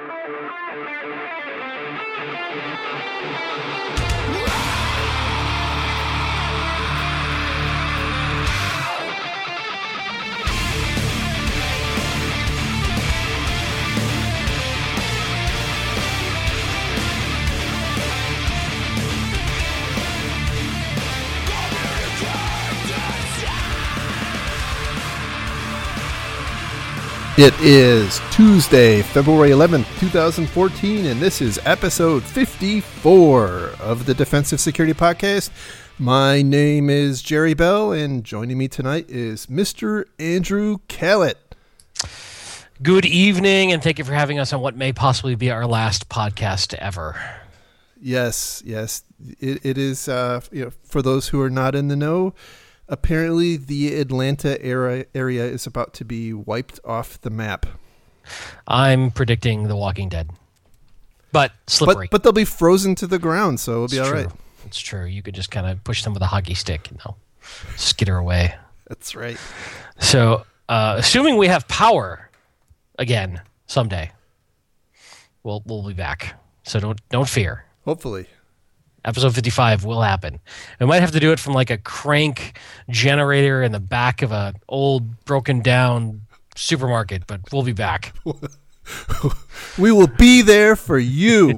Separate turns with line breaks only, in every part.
It is Tuesday, February 11th, 2014, and this is episode 54 of the Defensive Security Podcast. My name is Jerry Bell, and joining me tonight is Mr. Andrew Callett.
Good evening, and thank you for having us on what may possibly be our last podcast ever.
Yes. It is, for those who are not in the know, apparently the Atlanta area is about to be wiped off the map.
I'm predicting The Walking Dead. But slippery.
But they'll be frozen to the ground, so it'll be all right.
It's true. You could just kind of push them with a hockey stick and they'll skitter away.
That's right.
So, assuming we have power again someday, we'll be back. So don't fear.
Hopefully.
Episode 55 will happen. We might have to do it from like a crank generator in the back of a old broken down supermarket, but we'll be back.
We will be there for you.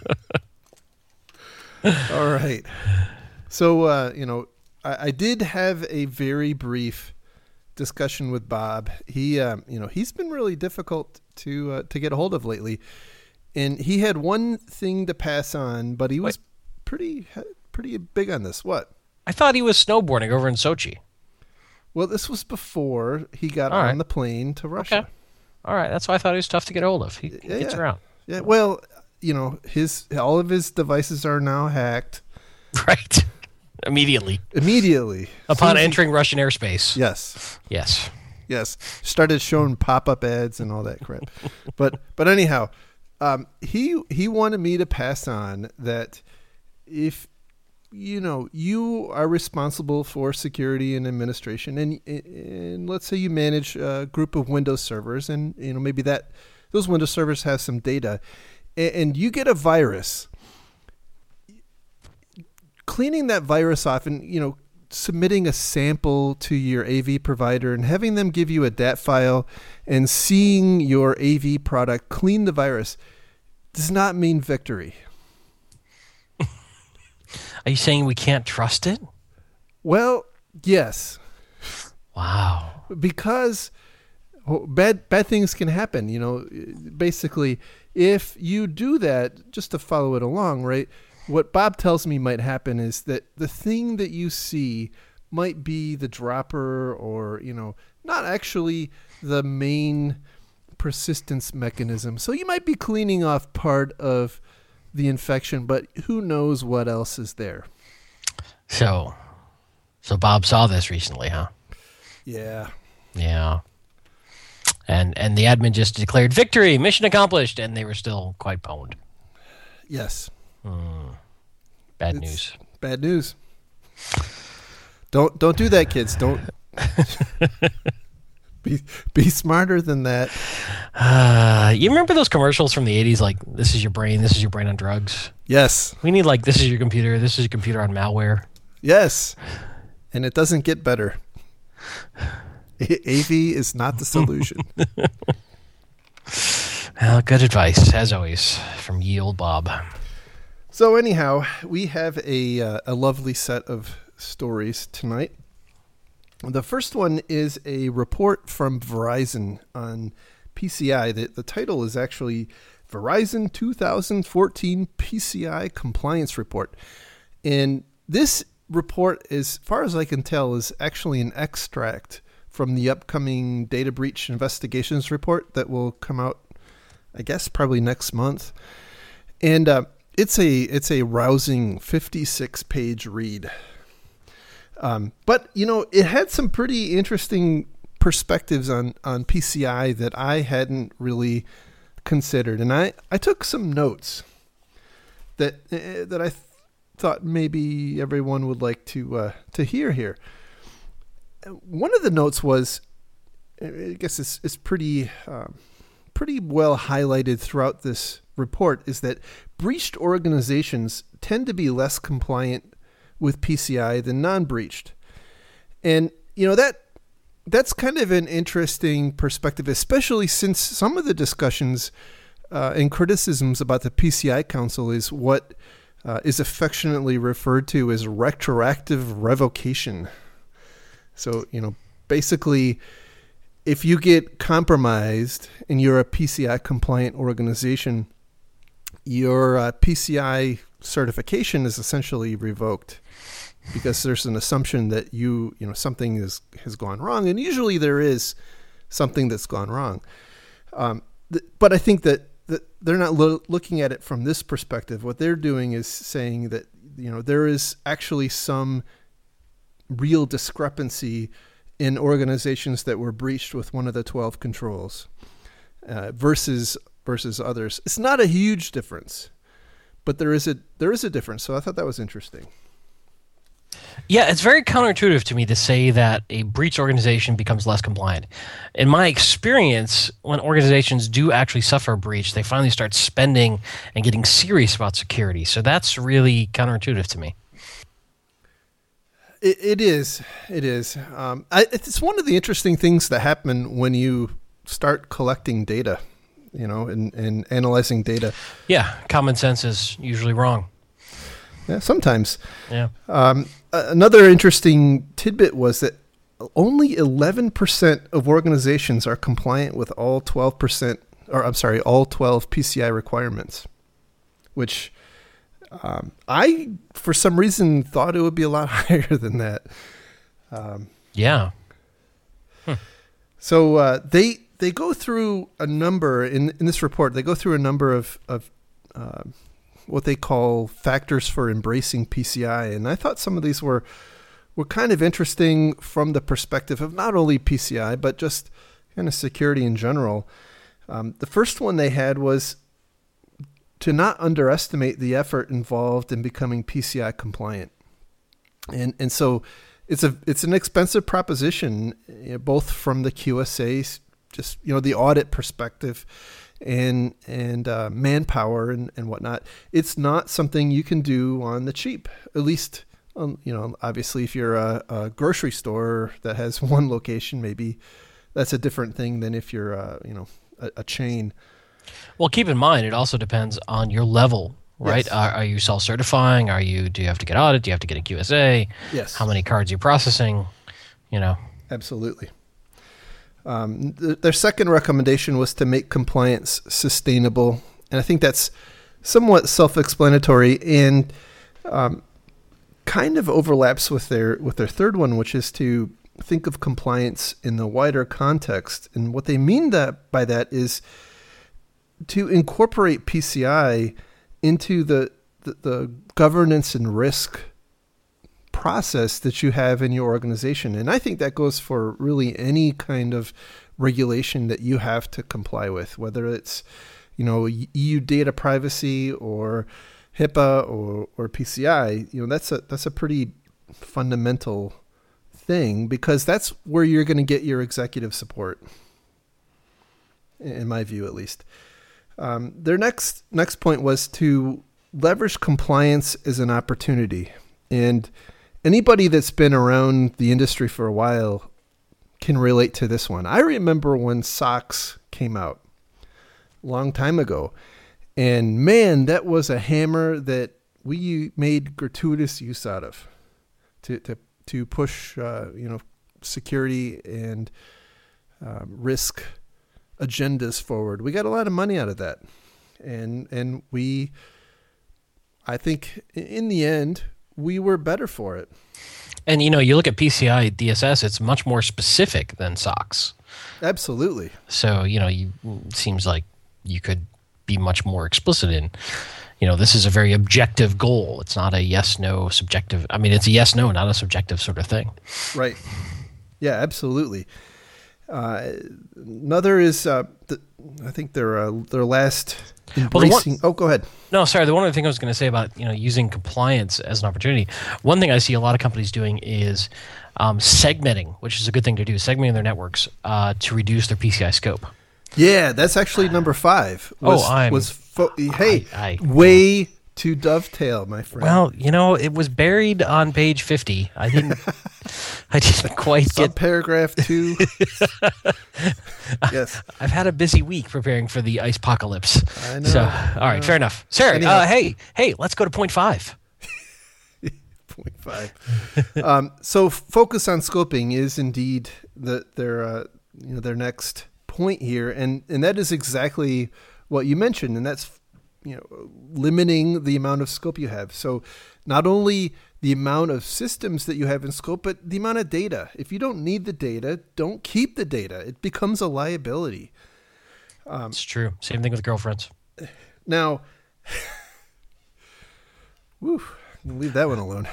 All right. So, I did have a very brief discussion with Bob. He, he's been really difficult to get a hold of lately. And he had one thing to pass on, but he was pretty big on this. What?
I thought he was snowboarding over in Sochi.
Well, this was before he got on the plane to Russia.
Okay. All right. That's why I thought he was tough to get hold of. He gets around.
Yeah. Well, all of his devices are now hacked.
Right. Immediately.
Upon
entering Russian airspace.
Yes. Started showing pop-up ads and all that crap. But anyhow, he wanted me to pass on that if you are responsible for security and administration, and let's say you manage a group of Windows servers, and maybe those Windows servers have some data, and you get a virus, cleaning that virus off and submitting a sample to your AV provider and having them give you a DAT file and seeing your AV product clean the virus does not mean victory.
Are you saying we can't trust it?
Well, yes.
Wow.
Because bad things can happen. Basically, if you do that, just to follow it along, right? What Bob tells me might happen is that the thing that you see might be the dropper or, not actually the main persistence mechanism. So you might be cleaning off part of the infection, but who knows what else is there.
So Bob saw this recently, huh?
Yeah.
And the admin just declared victory, mission accomplished, and they were still quite pwned.
Yes.
Bad news.
Bad news. Don't do that, kids. Don't be smarter than that.
You remember those commercials from the 80s, like, this is your brain on drugs?
Yes.
We need, like, this is your computer on malware.
Yes. And it doesn't get better. AV is not the solution.
Well, good advice, as always, from ye old Bob.
So anyhow, we have a lovely set of stories tonight. The first one is a report from Verizon on PCI. The title is actually Verizon 2014 PCI Compliance Report. And this report, as far as I can tell, is actually an extract from the upcoming data breach investigations report that will come out, I guess, probably next month. And it's a rousing 56-page read. But, it had some pretty interesting perspectives on PCI that I hadn't really considered. And I took some notes that I thought maybe everyone would like to hear here. One of the notes was, I guess it's pretty pretty well highlighted throughout this report is that breached organizations tend to be less compliant with PCI than non-breached. And, that's kind of an interesting perspective, especially since some of the discussions and criticisms about the PCI Council is what is affectionately referred to as retroactive revocation. So, basically, if you get compromised and you're a PCI compliant organization, your PCI certification is essentially revoked because there's an assumption that something has gone wrong, and usually there is something that's gone wrong. But I think that they're not looking at it from this perspective. What they're doing is saying that there is actually some real discrepancy in organizations that were breached with one of the 12 controls versus others. It's not a huge difference, but there is a difference. So I thought that was interesting.
Yeah, it's very counterintuitive to me to say that a breach organization becomes less compliant. In my experience, when organizations do actually suffer a breach, they finally start spending and getting serious about security. So that's really counterintuitive to me.
It is. It's one of the interesting things that happen when you start collecting data, and analyzing data.
Yeah, common sense is usually wrong.
Yeah, sometimes.
Yeah.
Another interesting tidbit was that only 11% of organizations are compliant with all 12 PCI requirements, which I, for some reason, thought it would be a lot higher than that.
Yeah.
So they go through a number in this report. They go through a number of what they call factors for embracing PCI, and I thought some of these were kind of interesting from the perspective of not only PCI but just kind of security in general. The first one they had was to not underestimate the effort involved in becoming PCI compliant, and so it's an expensive proposition, both from the QSA, just the audit perspective, and manpower and whatnot. It's not something you can do on the cheap. At least, obviously, if you're a grocery store that has one location, maybe that's a different thing than if you're a chain.
Well, keep in mind, it also depends on your level, right?
Yes.
Are you self-certifying? Do you have to get audit? Do you have to get a QSA?
Yes.
How many cards are you processing?
Absolutely. Their second recommendation was to make compliance sustainable, and I think that's somewhat self-explanatory and kind of overlaps with their third one, which is to think of compliance in the wider context. And what they mean by that is to incorporate PCI into the governance and risk process that you have in your organization. And I think that goes for really any kind of regulation that you have to comply with, whether it's, EU data privacy or HIPAA or PCI. That's a pretty fundamental thing, because that's where you're going to get your executive support, in my view, at least. Their next point was to leverage compliance as an opportunity. And anybody that's been around the industry for a while can relate to this one. I remember when SOX came out a long time ago, and man, that was a hammer that we made gratuitous use out of to push security and risk agendas forward. We got a lot of money out of that, and I think in the end we were better for it.
And you look at PCI DSS; it's much more specific than SOX.
Absolutely.
So it seems like you could be much more explicit in. This is a very objective goal. It's not a yes/no subjective. I mean, it's a yes/no, not a subjective sort of thing.
Right. Yeah, absolutely. Another is, I think their last embracing. Go ahead.
No, sorry. The one other thing I was going to say about using compliance as an opportunity. One thing I see a lot of companies doing is segmenting, which is a good thing to do. Segmenting their networks to reduce their PCI scope.
Yeah, that's actually number 5. Way to dovetail, my friend.
Well, it was buried on page 50. I didn't quite get
paragraph 2. Yes,
I've had a busy week preparing for the ice apocalypse.
I know.
So, all right, fair enough. Sir, hey, let's go to point 5.
Point 5. So focus on scoping is indeed their next point here, and that is exactly what you mentioned, and that's limiting the amount of scope you have. So not only the amount of systems that you have in scope, but the amount of data. If you don't need the data, don't keep the data. It becomes a liability.
It's true. Same thing with girlfriends.
Now, leave that one alone.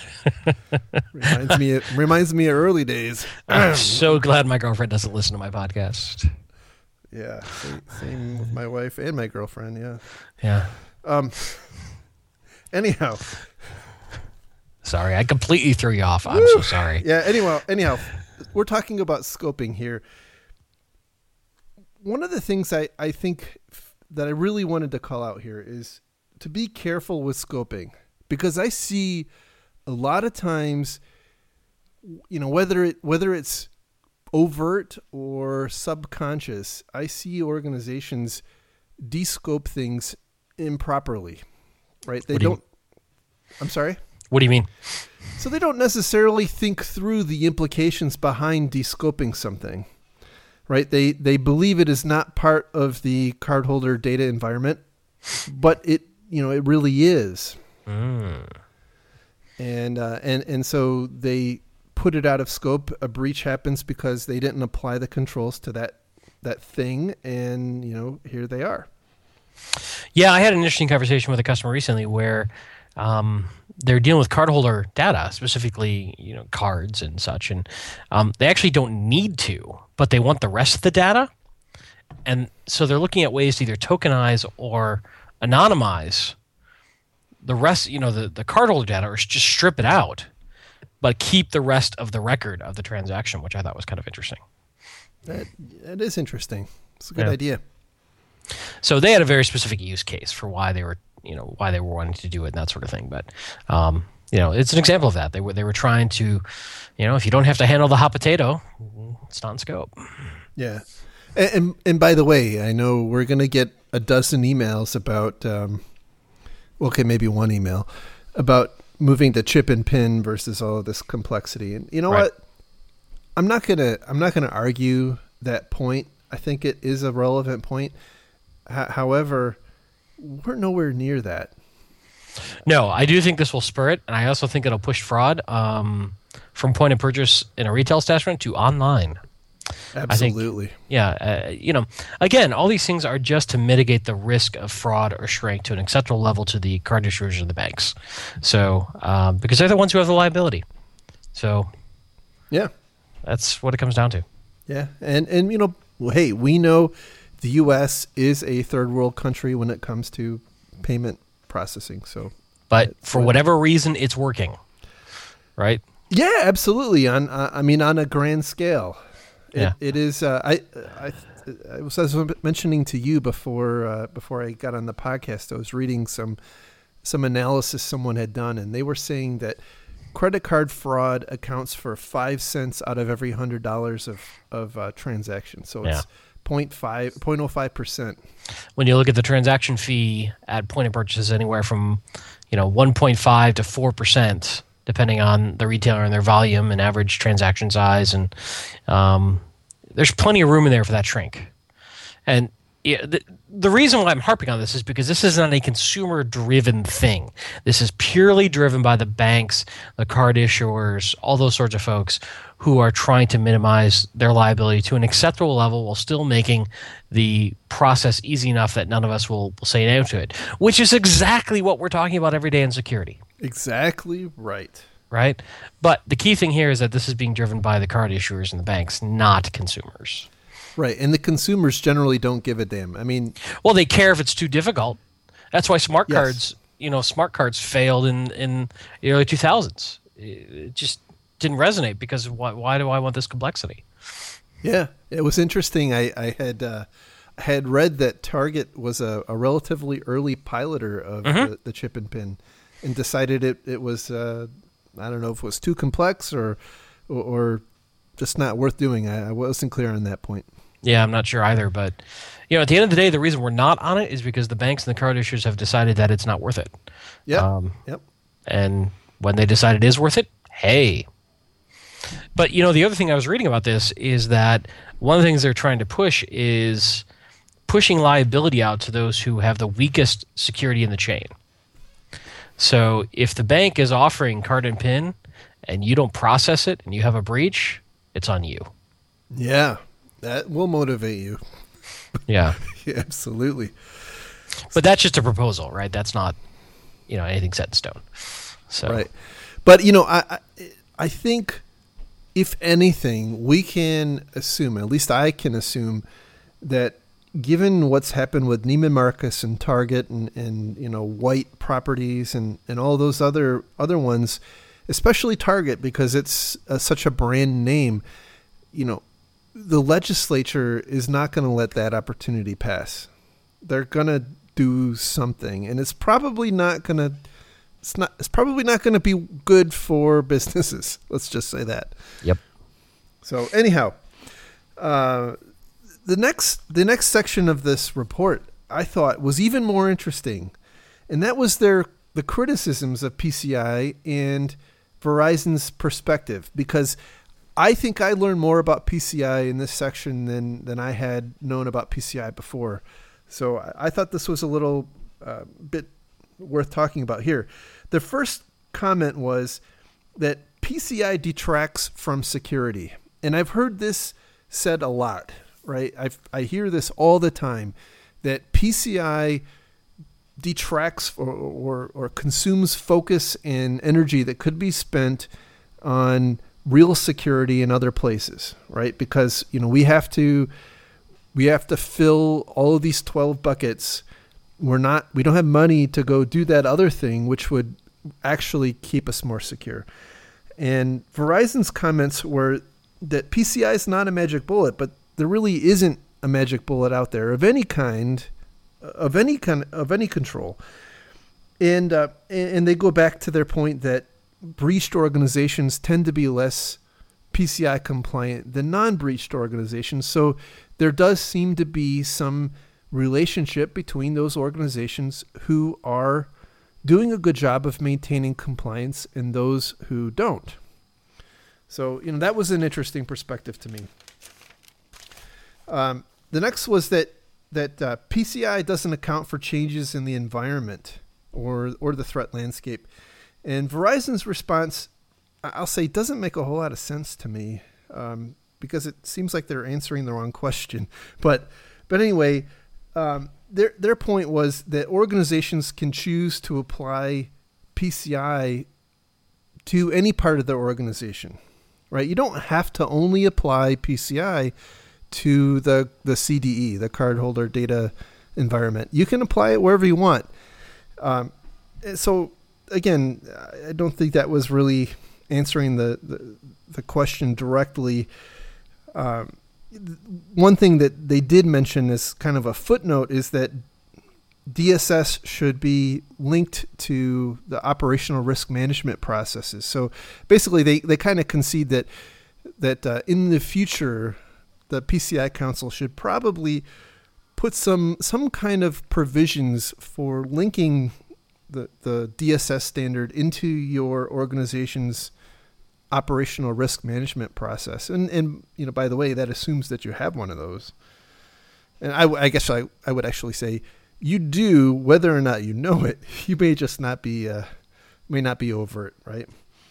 reminds me of early days.
I'm so glad my girlfriend doesn't listen to my podcast.
Yeah, same with my wife and my girlfriend.
Yeah.
Anyhow,
sorry, I completely threw you off. I'm so sorry.
Yeah. Anyhow, we're talking about scoping here. One of the things I think that I really wanted to call out here is to be careful with scoping, because I see a lot of times, whether it's overt or subconscious, I see organizations descope things improperly, right? I'm sorry?
What do you mean?
So they don't necessarily think through the implications behind descoping something, right? They believe it is not part of the cardholder data environment, but it really is. And so they put it out of scope. A breach happens because they didn't apply the controls to that thing, and here they are.
Yeah, I had an interesting conversation with a customer recently where they're dealing with cardholder data, specifically cards and such, and they actually don't need to, but they want the rest of the data, and so they're looking at ways to either tokenize or anonymize the rest, the cardholder data, or just strip it out, but keep the rest of the record of the transaction, which I thought was kind of interesting.
That is interesting. It's a good idea.
So they had a very specific use case for why they were wanting to do it and that sort of thing. But it's an example of that. They were trying to, if you don't have to handle the hot potato, it's not in scope.
Yeah. And by the way, I know we're going to get a dozen emails about, maybe one email about moving to chip and pin versus all of this complexity. And you know what? I'm not gonna argue that point. I think it is a relevant point. However, we're nowhere near that.
No, I do think this will spur it, and I also think it'll push fraud from point of purchase in a retail establishment to online.
Absolutely.
Again, all these things are just to mitigate the risk of fraud or shrink to an acceptable level to the card issuers and the banks. So, because they're the ones who have the liability. So,
yeah,
that's what it comes down to.
Yeah, and hey, we know the U.S. is a third world country when it comes to payment processing. So,
but for whatever reason, it's working, right?
Yeah, absolutely. On a grand scale. It is. I was mentioning to you before I got on the podcast. I was reading some analysis someone had done, and they were saying that credit card fraud accounts for 5 cents out of every $100 of transactions. So it's 0.05%.
When you look at the transaction fee at point of purchase, anywhere from 1.5 to 4%. Depending on the retailer and their volume and average transaction size. And there's plenty of room in there for that shrink. And the reason why I'm harping on this is because this is not a consumer-driven thing. This is purely driven by the banks, the card issuers, all those sorts of folks who are trying to minimize their liability to an acceptable level while still making the process easy enough that none of us will say no to it, which is exactly what we're talking about every day in security.
Exactly right.
Right? But the key thing here is that this is being driven by the card issuers and the banks, not consumers.
Right. And the consumers generally don't give a damn. I mean,
well, they care if it's too difficult. That's why smart cards failed in the early 2000s. It just didn't resonate because why do I want this complexity?
Yeah. It was interesting. I had had read that Target was a relatively early piloter of the chip and pin, and decided it was I don't know if it was too complex or just not worth doing. I wasn't clear on that point.
Yeah, I'm not sure either. But at the end of the day, the reason we're not on it is because the banks and the card issuers have decided that it's not worth it.
Yep.
And when they decide it is worth it, hey. But the other thing I was reading about this is that one of the things they're trying to push is pushing liability out to those who have the weakest security in the chain. So if the bank is offering card and PIN and you don't process it and you have a breach, it's on you.
Yeah, that will motivate you.
Yeah.
Yeah, absolutely.
But that's just a proposal, right? That's not, anything set in stone. So.
Right. But, I think if anything, we can assume, at least I can assume, that given what's happened with Neiman Marcus and Target and White Properties and all those other ones, especially Target because it's such a brand name, the legislature is not going to let that opportunity pass. They're going to do something, and it's probably not going to. It's probably not going to be good for businesses. Let's just say that.
Yep.
So anyhow, the next section of this report I thought was even more interesting, and that was the criticisms of PCI and Verizon's perspective, because I think I learned more about PCI in this section than I had known about PCI before. So I thought this was a little bit worth talking about here. The first comment was that PCI detracts from security. And I've heard this said a lot, right? I hear this all the time, that PCI detracts or consumes focus and energy that could be spent on real security in other places, right? Because, we have to fill all of these 12 buckets. We don't have money to go do that other thing, which would actually keep us more secure. And Verizon's comments were that PCI is not a magic bullet, but there really isn't a magic bullet out there of any kind, of any control. And they go back to their point that breached organizations tend to be less PCI compliant than non-breached organizations. So there does seem to be some relationship between those organizations who are doing a good job of maintaining compliance and those who don't. So, that was an interesting perspective to me. The next was that PCI doesn't account for changes in the environment or the threat landscape. And Verizon's response, I'll say, doesn't make a whole lot of sense to me, because it seems like they're answering the wrong question. But anyway, their point was that organizations can choose to apply PCI to any part of their organization, right? You don't have to only apply PCI to the CDE, the cardholder data environment. You can apply it wherever you want. So again, I don't think that was really answering the question directly. One thing that they did mention as kind of a footnote is that DSS should be linked to the operational risk management processes. So basically, they kind of concede that in the future, the PCI Council should probably put some kind of provisions for linking the DSS standard into your organization's operational risk management process. And by the way, that assumes that you have one of those. And I guess I would actually say you do, whether or not you know it. You may just not be overt, right?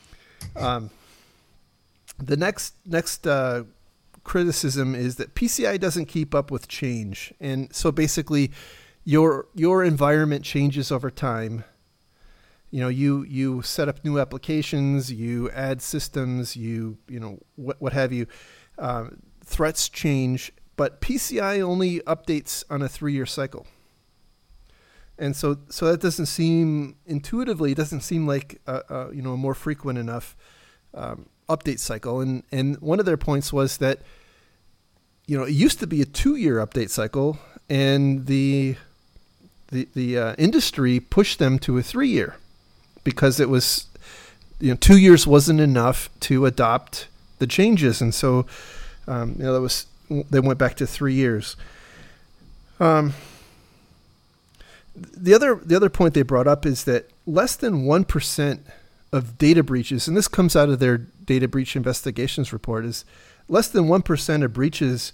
The next criticism is that PCI doesn't keep up with change. And so basically your environment changes over time. You set up new applications, you add systems, what have you. Threats change, but PCI only updates on a 3-year cycle. And so that doesn't seem intuitively, it doesn't seem like a more frequent enough update cycle. And one of their points was that, it used to be a 2-year update cycle, and the industry pushed them to a 3-year because it was, 2 years wasn't enough to adopt the changes, and so they went back to 3 years. The other point they brought up is that less than 1% of data breaches, and this comes out of their data breach investigations report, is less than 1% of breaches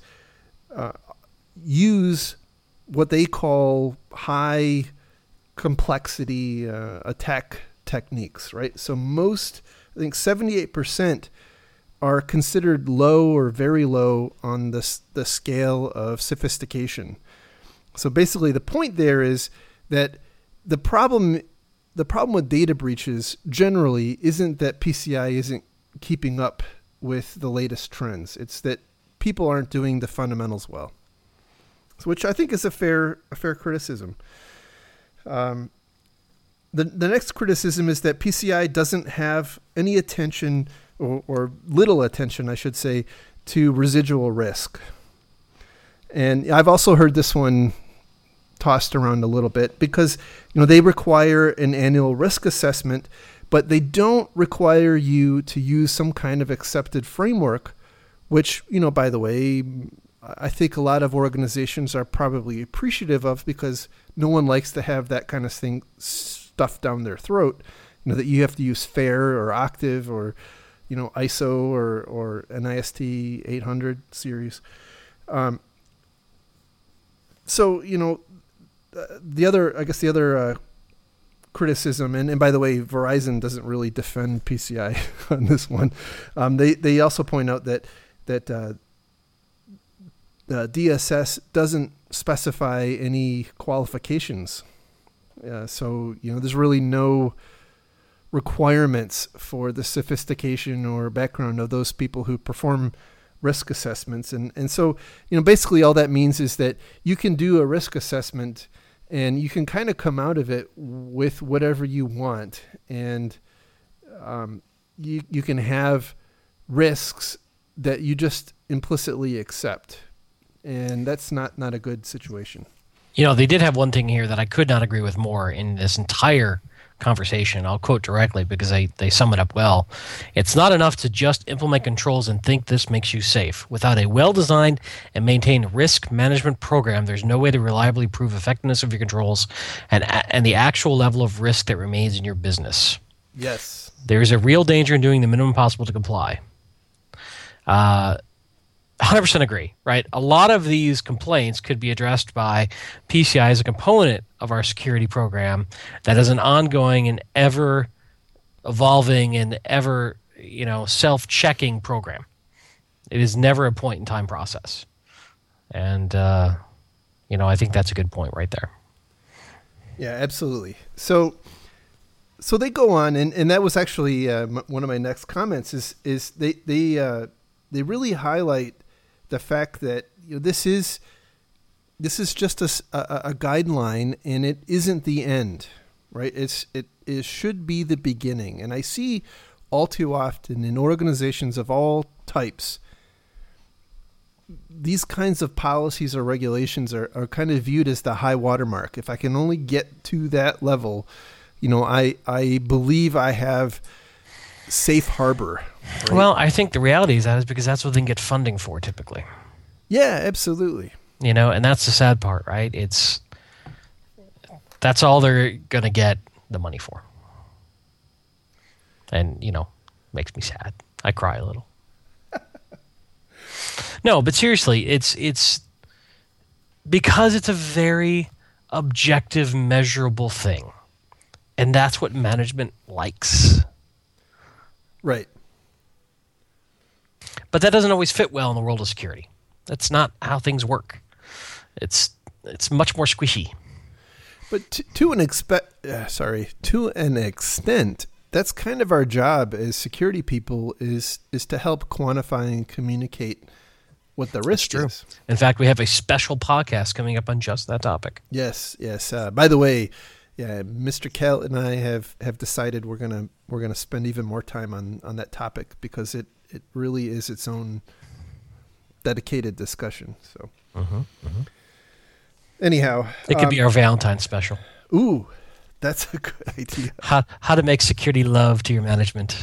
use what they call high complexity attack techniques, right? So I think 78% are considered low or very low on the scale of sophistication. So basically the point there is that the problem with data breaches generally isn't that PCI isn't keeping up with the latest trends. It's that people aren't doing the fundamentals well, which I think is a fair criticism. The next criticism is that PCI doesn't have any attention or little attention, I should say, to residual risk. And I've also heard this one tossed around a little bit because they require an annual risk assessment, but they don't require you to use some kind of accepted framework, which, by the way, I think a lot of organizations are probably appreciative of because no one likes to have that kind of thing stuffed down their throat, that you have to use FAIR or Octave or ISO or NIST 800 series. So the other criticism, and by the way, Verizon doesn't really defend PCI on this one. They also point out that the DSS doesn't specify any qualifications. So there's really no requirements for the sophistication or background of those people who perform risk assessments. And so, basically all that means is that you can do a risk assessment and you can kind of come out of it with whatever you want. And you can have risks that you just implicitly accept. And that's not a good situation.
They did have one thing here that I could not agree with more in this entire conversation. I'll quote directly because they sum it up well. It's not enough to just implement controls and think this makes you safe. Without a well-designed and maintained risk management program, there's no way to reliably prove effectiveness of your controls and the actual level of risk that remains in your business.
Yes.
There's a real danger in doing the minimum possible to comply. 100% agree, right? A lot of these complaints could be addressed by PCI as a component of our security program that is an ongoing and ever evolving and ever, self-checking program. It is never a point in time process. And, I think that's a good point right there.
Yeah, absolutely. So they go on, and that was actually one of my next comments is they really highlight the fact that this is just a guideline, and it isn't the end, right? It should be the beginning. And I see all too often in organizations of all types, these kinds of policies or regulations are kind of viewed as the high watermark. If I can only get to that level, I believe I have safe harbor. Right?
Well, I think the reality is because that's what they can get funding for typically.
Yeah, absolutely.
And that's the sad part, right? That's all they're going to get the money for. And, makes me sad. I cry a little. No, but seriously, it's because it's a very objective, measurable thing. And that's what management likes.
Right.
But that doesn't always fit well in the world of security. That's not how things work. It's much more squishy.
But to an extent, that's kind of our job as security people is to help quantify and communicate what the risk is.
In fact, we have a special podcast coming up on just that topic.
Yes. By the way, yeah, Mr. Kell and I have decided we're gonna spend even more time on that topic because it really is its own dedicated discussion. So, Anyhow,
It could be our Valentine's special.
ooh, that's a good idea.
How to make security love to your management.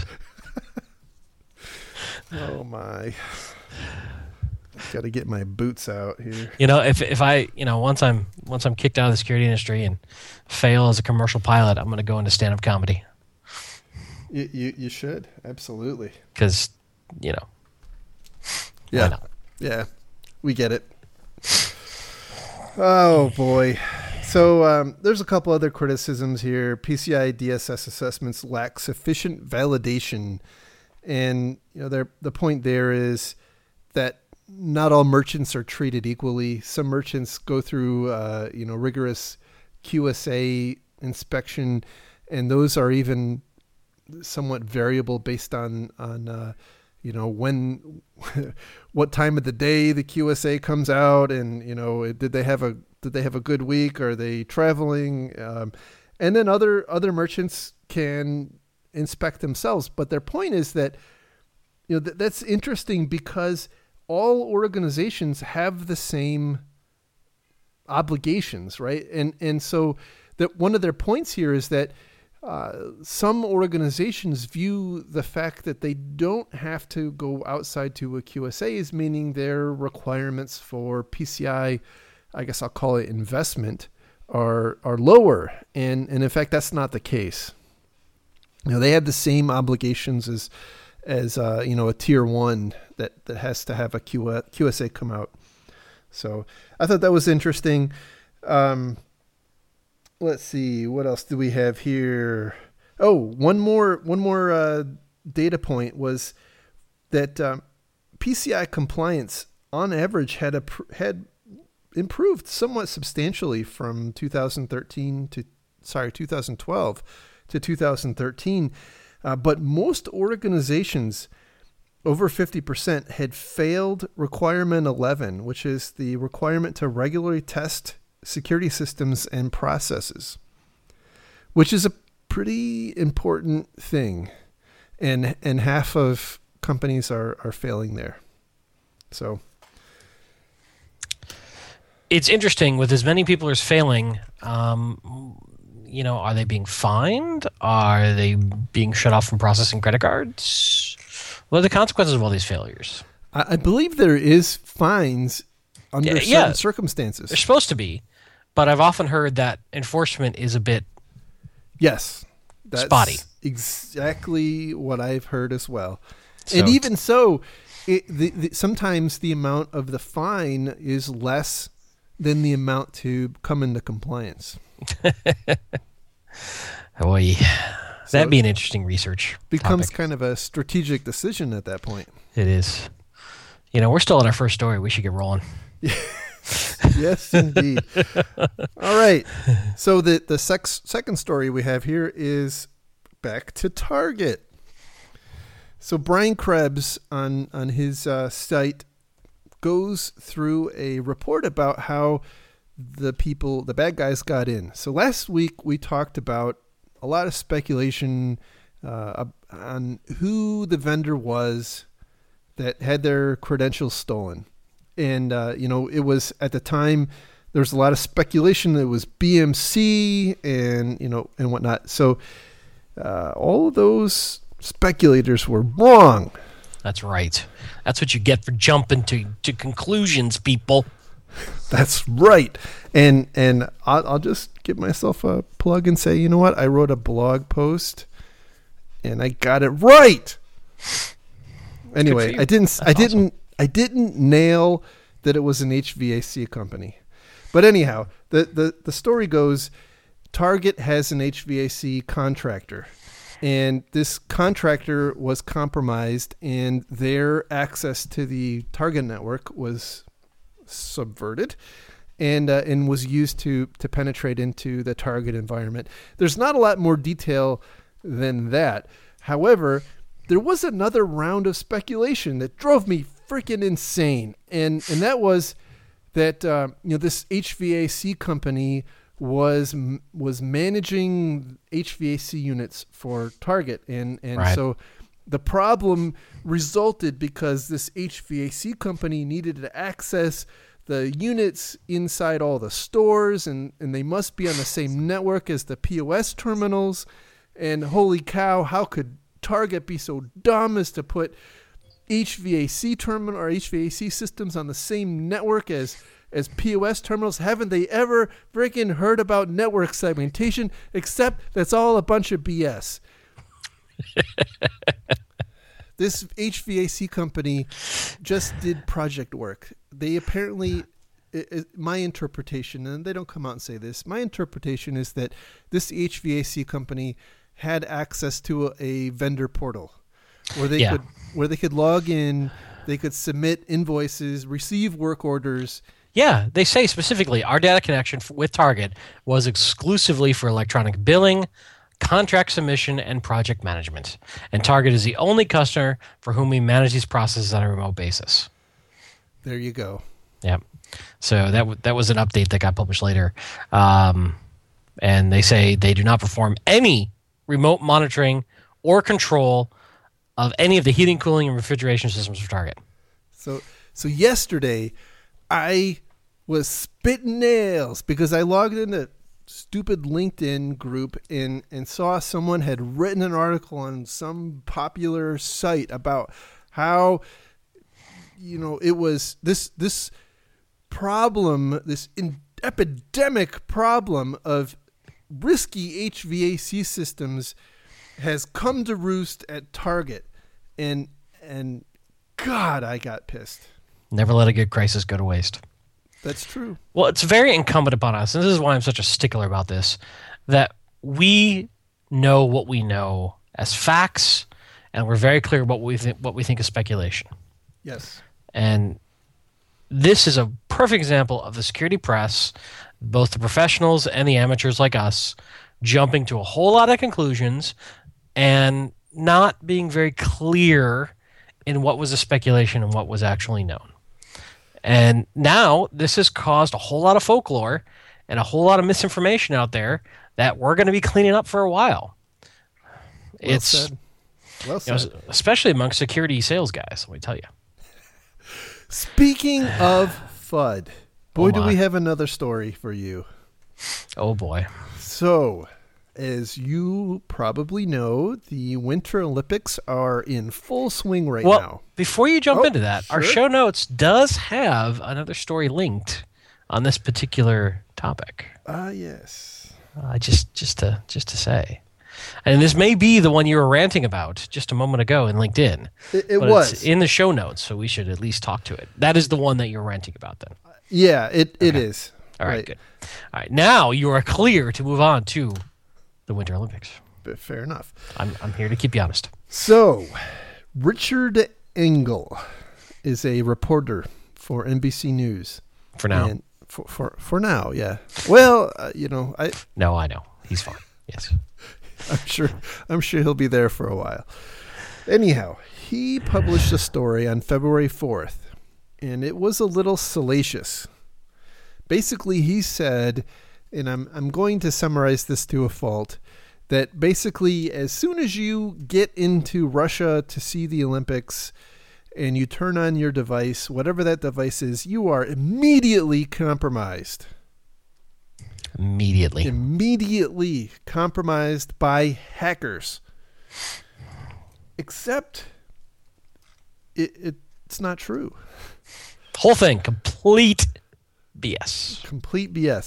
Oh my. Got to get my boots out here.
If I once I'm kicked out of the security industry and fail as a commercial pilot, I'm going to go into stand-up comedy.
You should, absolutely.
Because
yeah,
why not?
Yeah, we get it. Oh boy. So there's a couple other criticisms here. PCI DSS assessments lack sufficient validation, and the point there is that not all merchants are treated equally. Some merchants go through rigorous QSA inspection, and those are even somewhat variable based on when what time of the day the QSA comes out, and did they have a good week? Are they traveling? And then other merchants can inspect themselves. But their point is that that's interesting because all organizations have the same obligations, right? And so that one of their points here is that some organizations view the fact that they don't have to go outside to a QSA as meaning their requirements for PCI, I guess I'll call it investment, are lower. And in fact, that's not the case. They have the same obligations as a tier one that has to have a QSA come out. So I thought that was interesting. Let's see, what else do we have here? Oh, one more data point was that PCI compliance on average had improved somewhat substantially from 2012 to 2013. But most organizations, over 50%, had failed requirement 11, which is the requirement to regularly test security systems and processes, which is a pretty important thing. And half of companies are failing there. So
it's interesting with as many people as failing. Are they being fined? Are they being shut off from processing credit cards? What are the consequences of all these failures?
I believe there is fines under certain circumstances.
They're supposed to be, but I've often heard that enforcement is a bit spotty.
Exactly what I've heard as well.
So,
and even so, sometimes the amount of the fine is less than the amount to come into compliance.
Boy, that'd be an interesting research.
Becomes
topic.
kind of a strategic decision at that point.
It is. We're still on our first story. We should get rolling.
Yes, indeed. All right. So the second story we have here is back to Target. So Brian Krebs on his site goes through a report about how the bad guys got in. So last week we talked about a lot of speculation on who the vendor was that had their credentials stolen. And, it was at the time, there was a lot of speculation that it was BMC and whatnot. So all of those speculators were wrong.
That's right. That's what you get for jumping to conclusions, people.
That's right. And I'll just give myself a plug and say, you know what? I wrote a blog post and I got it right. Anyway, I didn't nail that it was an HVAC company. But anyhow, the story goes, Target has an HVAC contractor. And this contractor was compromised and their access to the Target network was subverted and was used to penetrate into the Target environment. There's not a lot more detail than that. However, there was another round of speculation that drove me freaking insane. And that was that this HVAC company was managing HVAC units for Target. And
right.
So the problem resulted because this HVAC company needed to access the units inside all the stores, and they must be on the same network as the POS terminals. And holy cow, how could Target be so dumb as to put HVAC terminal or HVAC systems on the same network as POS terminals? Haven't they ever freaking heard about network segmentation? Except that's all a bunch of BS. This HVAC company just did project work. They apparently, my interpretation, and they don't come out and say this, my interpretation is that this HVAC company had access to a vendor portal where they could log in, they could submit invoices, receive work orders.
Yeah, they say specifically our data connection with Target was exclusively for electronic billing, contract submission, and project management. And Target is the only customer for whom we manage these processes on a remote basis.
There you go.
Yeah. So that was an update that got published later. And they say they do not perform any remote monitoring or control of any of the heating, cooling, and refrigeration systems for Target.
So yesterday, I was spitting nails because I logged into stupid LinkedIn group and saw someone had written an article on some popular site about how, it was this problem, this epidemic problem of risky HVAC systems has come to roost at Target. And God, I got pissed.
Never let a good crisis go to waste.
That's true.
Well, it's very incumbent upon us, and this is why I'm such a stickler about this, that we know what we know as facts, and we're very clear about what we think is speculation.
Yes.
And this is a perfect example of the security press, both the professionals and the amateurs like us, jumping to a whole lot of conclusions and not being very clear in what was a speculation and what was actually known. And now this has caused a whole lot of folklore and a whole lot of misinformation out there that we're going to be cleaning up for a while.
Well said.
Especially among security sales guys, let me tell you.
Speaking of FUD, boy, do we have another story for you.
Oh, boy.
So, as you probably know, the Winter Olympics are in full swing right now.
Well, before you jump into that,
sure.
Our show notes does have another story linked on this particular topic.
Yes.
Just to say. And this may be the one you were ranting about just a moment ago in LinkedIn.
It was.
It's in the show notes, so we should at least talk to it. That is the one that you're ranting about then.
Yeah, it is.
All right, good. All right, now you are clear to move on to the Winter Olympics.
But fair enough.
I'm here to keep you honest.
So, Richard Engel is a reporter for NBC News.
For now.
And for now, yeah. Well,
No, I know. He's fine. Yes.
I'm sure he'll be there for a while. Anyhow, he published a story on February 4th, and it was a little salacious. Basically, he said, and I'm going to summarize this to a fault, that basically as soon as you get into Russia to see the Olympics and you turn on your device, whatever that device is, you are immediately compromised. Immediately compromised by hackers. Except it's not true.
Whole thing, complete BS.
Complete BS.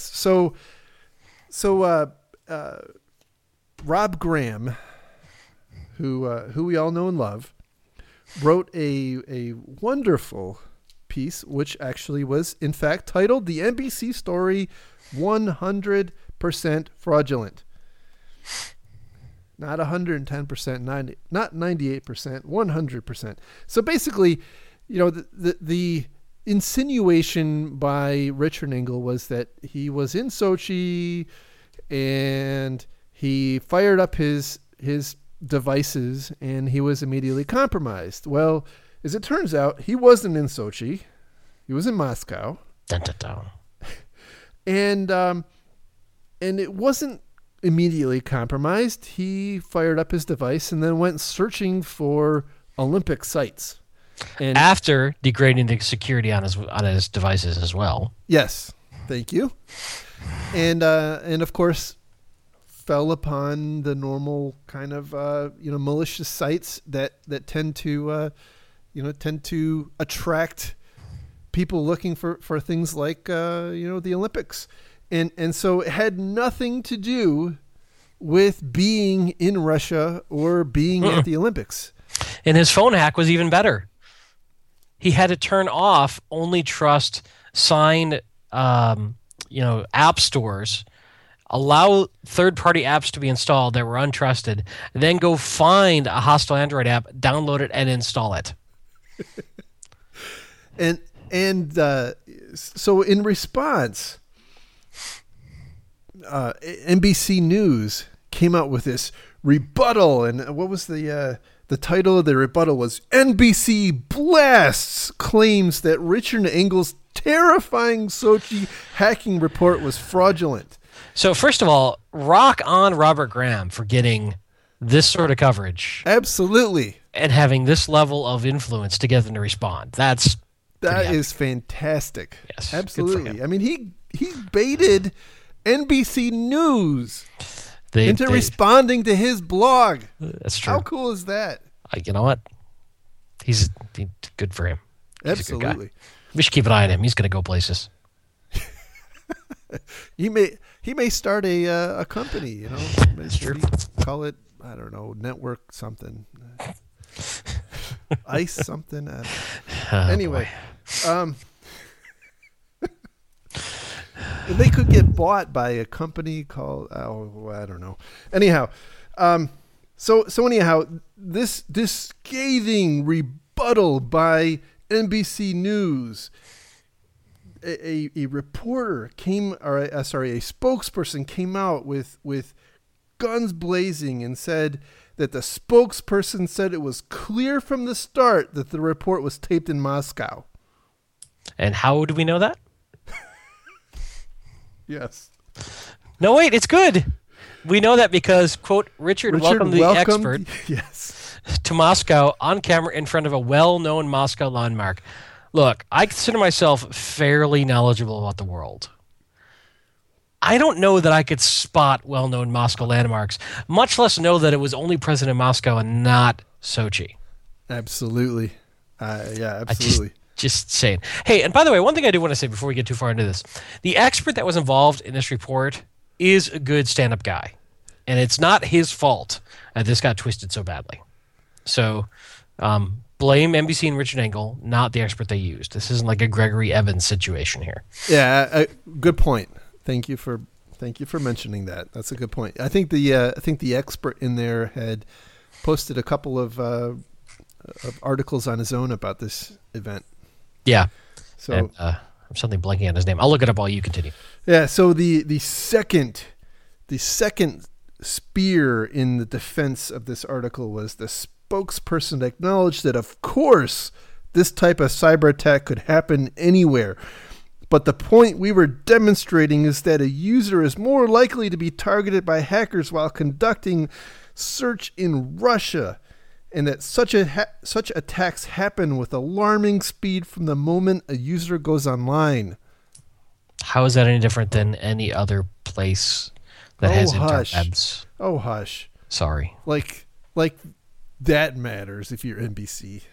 So Rob Graham, who we all know and love, wrote a wonderful piece, which actually was in fact titled "The NBC Story 100% Fraudulent." Not 110%, not 98%, 100%. So basically, the insinuation by Richard Engel was that he was in Sochi and he fired up his devices and he was immediately compromised. Well, as it turns out, he wasn't in Sochi. He was in Moscow.
Dun, dun, dun.
And it wasn't immediately compromised. He fired up his device and then went searching for Olympic sites. And
after degrading the security on his devices as well.
yes, thank you. And of course, fell upon the normal kind of malicious sites that tend to attract people looking for things like the Olympics, and so it had nothing to do with being in Russia or being at the Olympics.
And his phone hack was even better. He had to turn off only trust signed app stores, allow third-party apps to be installed that were untrusted, then go find a hostile Android app, download it, and install it.
So in response, NBC News came out with this rebuttal, and what was the title of the rebuttal was NBC blasts claims that Richard Engel's terrifying Sochi hacking report was fraudulent.
So first of all, rock on Robert Graham for getting this sort of coverage.
Absolutely.
And having this level of influence to get them to respond. That
is fantastic.
Yes.
Absolutely. I mean, he baited NBC News into responding to his blog.
That's true.
How cool is that?
You know what? He's good for him. He's
absolutely.
A good guy. We should keep an eye on him. He's going to go places.
He may start a company,
That's true.
Call it, I don't know, network something. Ice something. Anyway, they could get bought by a company called, I don't know. Anyhow, so anyhow, this scathing rebuttal by NBC News. A reporter a spokesperson came out with guns blazing and said that the spokesperson said it was clear from the start that the report was taped in Moscow.
And how do we know that?
Yes.
No, wait, it's good. We know that because, quote, Richard welcomed the expert to Moscow on camera in front of a well-known Moscow landmark. Look, I consider myself fairly knowledgeable about the world. I don't know that I could spot well-known Moscow landmarks, much less know that it was only present in Moscow and not Sochi.
Absolutely. Absolutely.
Just saying. Hey, and by the way, one thing I do want to say before we get too far into this, the expert that was involved in this report is a good stand-up guy, and it's not his fault that this got twisted so badly. So, blame NBC and Richard Engel, not the expert they used. This isn't like a Gregory Evans situation here.
Yeah, good point. Thank you for mentioning that. That's a good point. I think the expert in there had posted a couple of articles on his own about this event.
Yeah.
So
and, I'm suddenly blanking on his name. I'll look it up while you continue.
Yeah. So the second spear in the defense of this article was the spokesperson acknowledged that, of course, this type of cyber attack could happen anywhere. But the point we were demonstrating is that a user is more likely to be targeted by hackers while conducting search in Russia, and that such attacks happen with alarming speed from the moment a user goes online.
How is that any different than any other place that has interwebs?
Oh, hush.
Sorry.
Like that matters if you're NBC.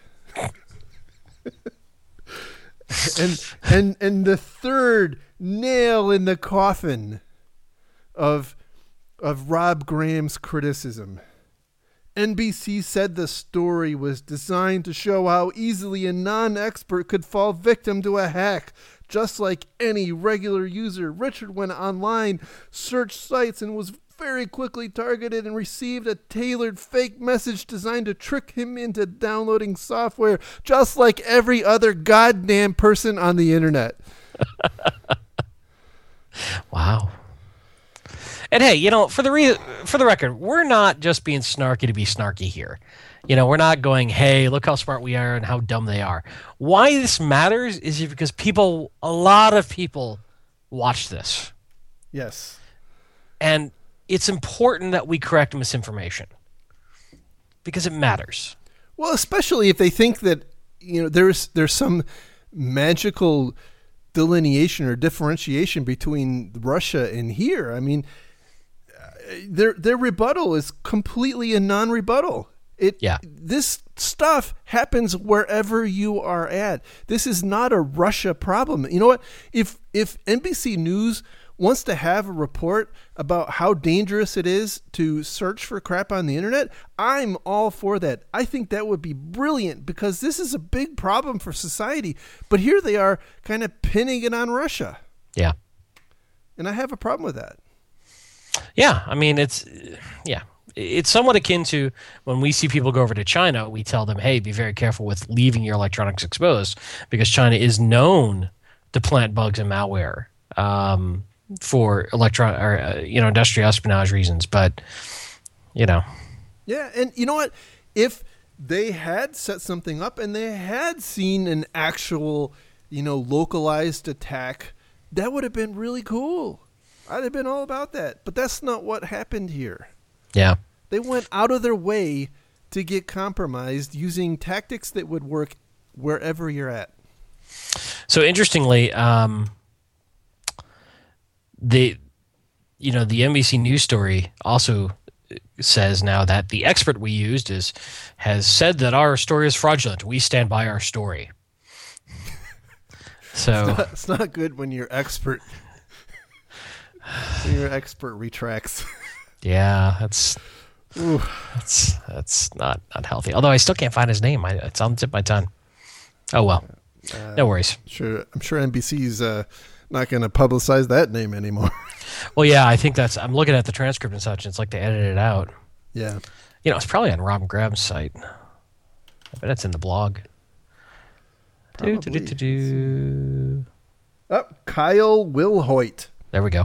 and the third nail in the coffin of Rob Graham's criticism. NBC said the story was designed to show how easily a non-expert could fall victim to a hack. Just like any regular user, Richard went online, searched sites, and was very quickly targeted and received a tailored fake message designed to trick him into downloading software, just like every other goddamn person on the internet.
Wow. And hey, for the record, we're not just being snarky to be snarky here. We're not going, hey, look how smart we are and how dumb they are. Why this matters is because a lot of people watch this.
Yes.
And it's important that we correct misinformation because it matters.
Well, especially if they think that there's some magical delineation or differentiation between Russia and here. I mean, their rebuttal is completely a non-rebuttal. This stuff happens wherever you are at. This is not a Russia problem. You know what? If NBC News wants to have a report about how dangerous it is to search for crap on the internet, I'm all for that. I think that would be brilliant because this is a big problem for society. But here they are kind of pinning it on Russia.
Yeah.
And I have a problem with that.
Yeah. I mean, it's somewhat akin to when we see people go over to China, we tell them, hey, be very careful with leaving your electronics exposed because China is known to plant bugs and malware for industrial espionage reasons. But,
Yeah, and you know what? If they had set something up and they had seen an actual, localized attack, that would have been really cool. I'd have been all about that. But that's not what happened here.
Yeah.
They went out of their way to get compromised using tactics that would work wherever you're at.
So interestingly, the NBC News story also says now that the expert we used has said that our story is fraudulent. We stand by our story. So
it's not good when your expert retracts.
Yeah, that's not healthy. Although I still can't find his name. It's on the tip of my tongue. Oh well, no worries.
I'm sure NBC's not going to publicize that name anymore.
Well, yeah, I think I'm looking at the transcript and such. And it's like they edited it out.
Yeah,
it's probably on Rob Graham's site. I bet it's in the blog.
Oh, Kyle Wilhoit.
There we go.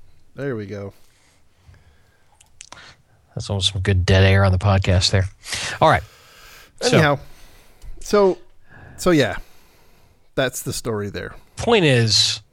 That's almost some good dead air on the podcast there. All right.
Anyhow, so yeah, that's the story there.
Point is,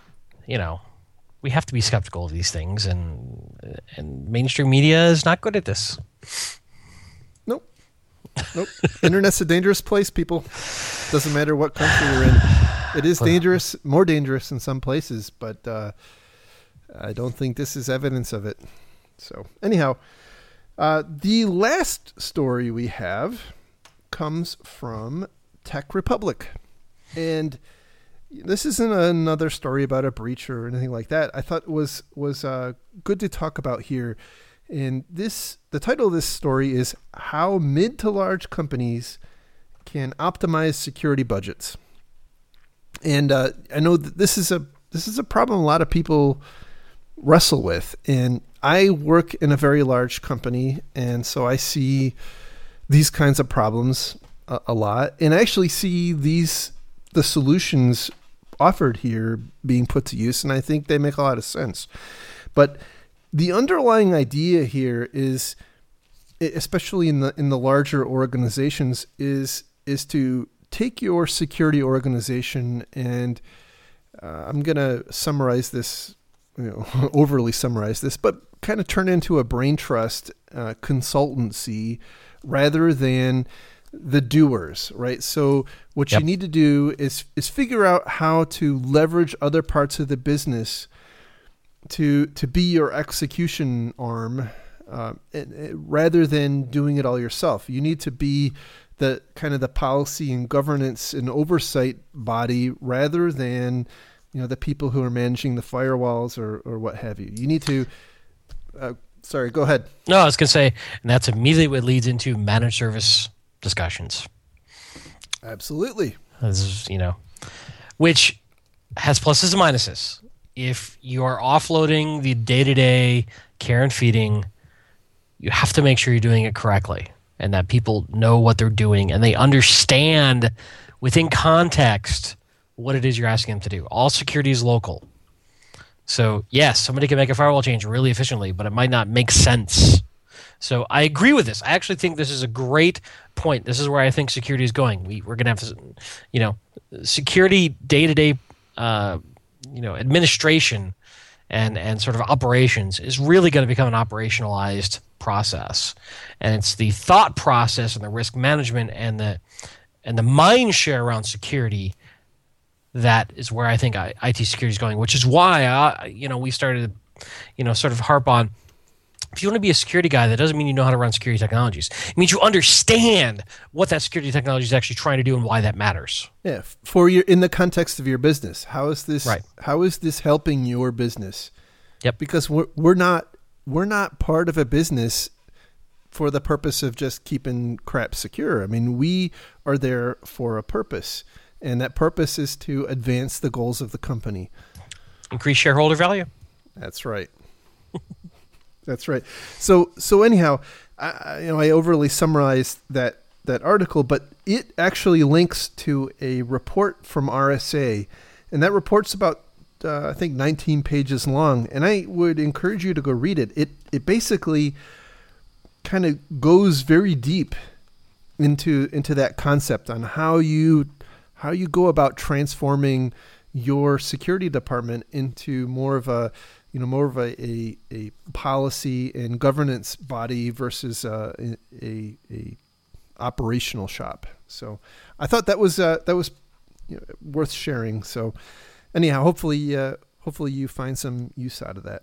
we have to be skeptical of these things, and mainstream media is not good at this.
Nope. Internet's a dangerous place, people. Doesn't matter what country you're in. It is dangerous, more dangerous in some places, but I don't think this is evidence of it. So anyhow, the last story we have comes from Tech Republic. And this isn't another story about a breach or anything like that. I thought it was good to talk about here. And the title of this story is How Mid to Large Companies Can Optimize Security Budgets. And I know that this is a problem a lot of people wrestle with. And I work in a very large company, and so I see these kinds of problems a lot. And I actually see the solutions offered here being put to use, and I think they make a lot of sense. But the underlying idea here is, especially in the larger organizations, is to take your security organization, and I'm going to summarize this, overly summarize this, but kind of turn into a brain trust consultancy rather than the doers, right? So what you need to do is figure out how to leverage other parts of the business to be your execution arm, rather than doing it all yourself. You need to be the kind of the policy and governance and oversight body rather than the people who are managing the firewalls or what have you. You need to. Sorry, go ahead.
No, I was going to say, and that's immediately what leads into managed service discussions.
Absolutely.
Which has pluses and minuses. If you are offloading the day-to-day care and feeding, you have to make sure you're doing it correctly and that people know what they're doing and they understand within context what it is you're asking them to do. All security is local. So, yes, somebody can make a firewall change really efficiently, but it might not make sense. So I agree with this. I actually think this is a great point. This is where I think security is going. We're going to have, security day-to-day, administration and sort of operations is really going to become an operationalized process. And it's the thought process and the risk management and and the mind share around security, that is where I think IT security is going, which is why we started, sort of harp on, if you want to be a security guy, that doesn't mean you know how to run security technologies. It means you understand what that security technology is actually trying to do and why that matters.
Yeah, in the context of your business, how is this?
Right.
How is this helping your business?
Yep.
Because we're not part of a business for the purpose of just keeping crap secure. I mean, we are there for a purpose, and that purpose is to advance the goals of the company.
Increase shareholder value.
That's right. That's right. So anyhow, I overly summarized that article, but it actually links to a report from RSA, and that report's about I think 19 pages long, and I would encourage you to go read it. It basically kind of goes very deep into that concept on how you go about transforming your security department into more of a policy and governance body versus a operational shop. So I thought that was worth sharing. So anyhow, hopefully you find some use out of that.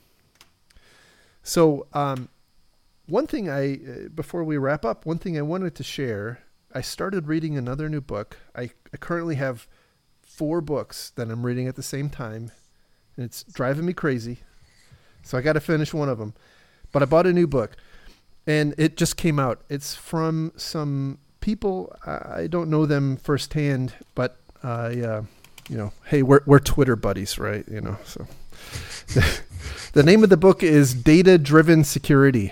So one thing before we wrap up, one thing I wanted to share, I started reading another new book. I currently have 4 books that I'm reading at the same time. And it's driving me crazy. So I got to finish one of them. But I bought a new book, and it just came out. It's from some people. I don't know them firsthand, but hey, we're Twitter buddies, right? So the name of the book is Data Driven Security.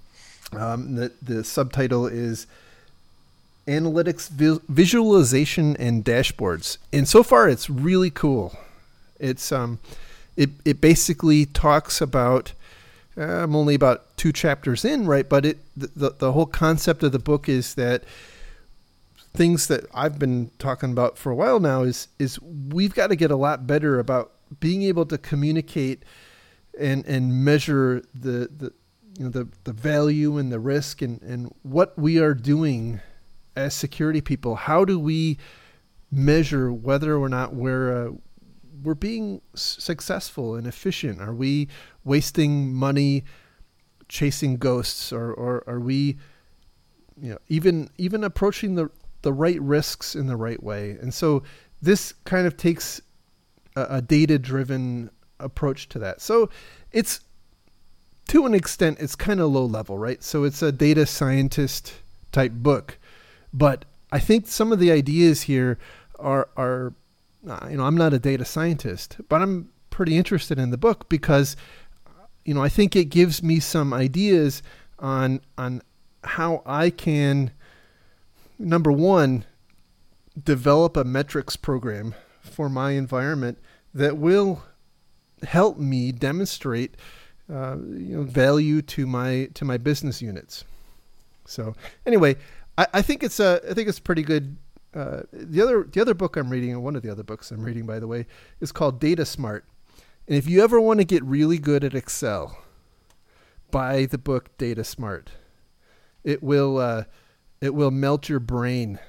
The subtitle is Analytics, Visualization, and Dashboards. And so far, it's really cool. It's it basically talks about, I'm only about 2 chapters in, right? But the whole concept of the book is that things that I've been talking about for a while now is we've got to get a lot better about being able to communicate and measure the value and the risk and what we are doing as security people. How do we measure whether or not we're being successful and efficient? Are we wasting money chasing ghosts, or are we, even approaching the right risks in the right way? And so this kind of takes a data-driven approach to that. So it's, to an extent, it's kind of low level, right? So it's a data scientist type book, but I think some of the ideas here are I'm not a data scientist, but I'm pretty interested in the book because, I think it gives me some ideas on how I can, number one, develop a metrics program for my environment that will help me demonstrate, value to my business units. So anyway, I think it's pretty good. The other book I'm reading, and one of the other books I'm reading, by the way, is called Data Smart. And if you ever want to get really good at Excel, buy the book Data Smart. It will melt your brain.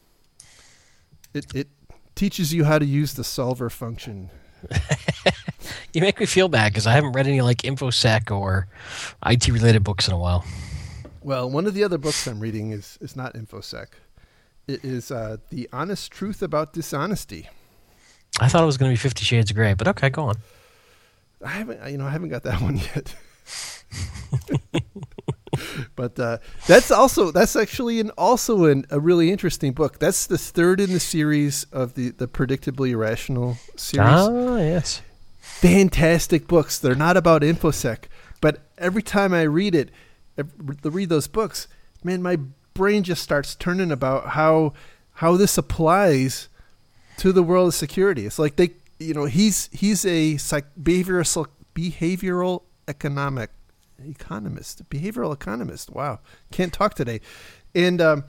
It teaches you how to use the solver function.
You make me feel bad because I haven't read any like InfoSec or IT related books in a while.
Well, one of the other books I'm reading is not InfoSec. It is The Honest Truth About Dishonesty.
I thought it was going to be 50 Shades of Grey, but okay, go on.
I haven't got that one yet. But that's actually a really interesting book. That's the 3rd in the series of the Predictably Irrational series.
Ah, yes.
Fantastic books. They're not about InfoSec, but every time I read those books, man, my brain just starts turning about how this applies to the world of security. It's like he's a behavioral economist. Wow, can't talk today. And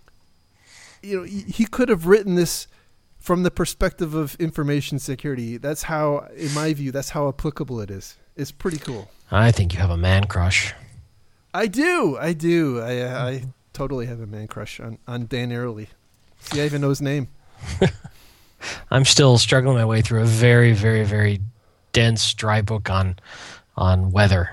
he could have written this from the perspective of information security. That's how, in my view, that's how applicable it is. It's pretty cool.
I think you have a man crush.
I do. I totally have a man crush on Dan Ariely. See, I even know his name.
I'm still struggling my way through a very, very, very dense, dry book on weather.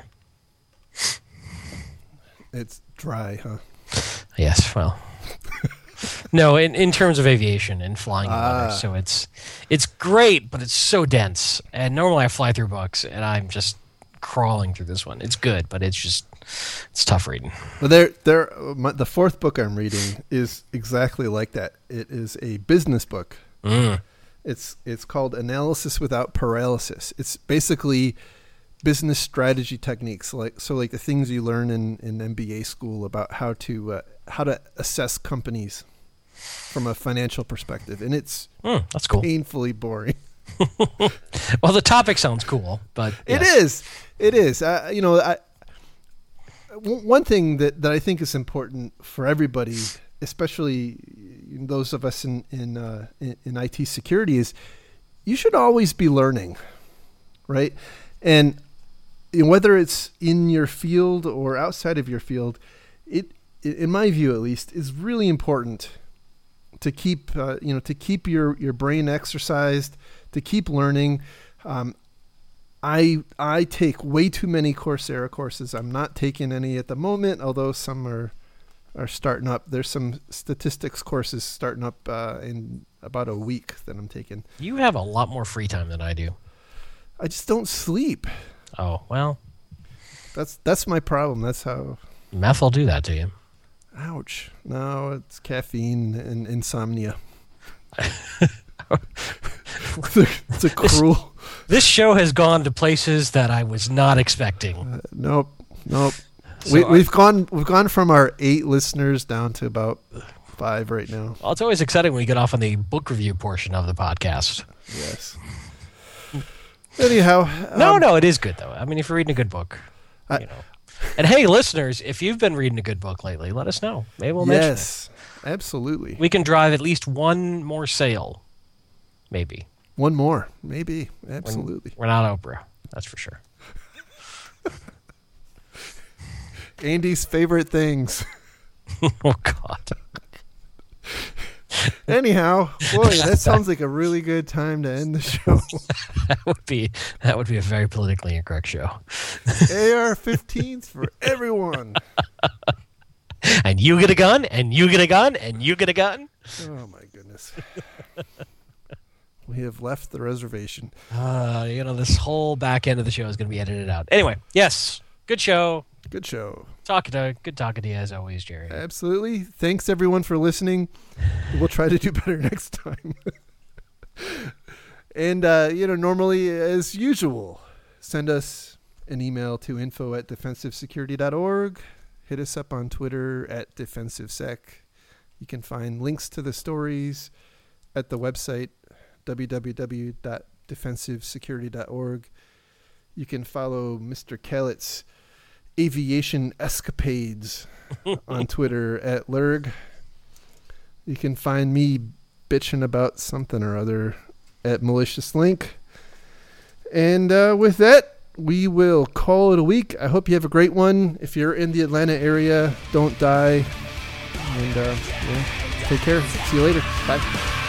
It's dry, huh?
Yes, well. No, in terms of aviation and flying in weather. So it's great, but it's so dense. And normally I fly through books, and I'm just crawling through this one. It's good, but it's tough reading.
Well, the fourth book I'm reading is exactly like that. It is a business book. It's called Analysis Without Paralysis. It's basically business strategy techniques, like the things you learn in MBA school about how to assess companies from a financial perspective, and it's
that's cool.
Painfully boring.
Well, the topic sounds cool, but
yes. It is. One thing that I think is important for everybody, especially those of us in IT security, is you should always be learning, right? And whether it's in your field or outside of your field, it, in my view at least, is really important to keep your brain exercised, to keep learning. I take way too many Coursera courses. I'm not taking any at the moment, although some are starting up. There's some statistics courses starting up in about a week that I'm taking.
You have a lot more free time than I do.
I just don't sleep.
Oh, well.
That's my problem. That's how...
Meth will do that to you.
Ouch. No, it's caffeine and insomnia. It's a cruel...
This show has gone to places that I was not expecting.
Nope. So we've gone from our 8 listeners down to about 5 right now.
Well, it's always exciting when we get off on the book review portion of the podcast.
Yes. Anyhow,
no, it is good though. I mean, if you're reading a good book, And hey, listeners, if you've been reading a good book lately, let us know. Maybe we'll mention it.
Yes, absolutely.
We can drive at least one more sale, maybe.
One more, maybe. Absolutely.
We're not Oprah, that's for sure.
Andy's favorite things.
Oh, God.
Anyhow, boy, that sounds like a really good time to end the show.
That would be a very politically incorrect show.
AR-15s for everyone.
And you get a gun, and you get a gun, and you get a gun.
Oh, my goodness. We have left the reservation.
This whole back end of the show is going to be edited out. Anyway, yes, good show.
Good show.
Good talking to you as always, Jerry.
Absolutely. Thanks, everyone, for listening. We'll try to do better next time. And, normally, as usual, send us an email to info@defensivesecurity.org. Hit us up on Twitter @DefensiveSec. You can find links to the stories at the website www.defensivesecurity.org. You can follow Mr. Callett's aviation escapades on Twitter @Lurg. You can find me bitching about something or other @MaliciousLink. And with that, we will call it a week. I hope you have a great one. If you're in the Atlanta area, don't die. And take care. See you later. Bye.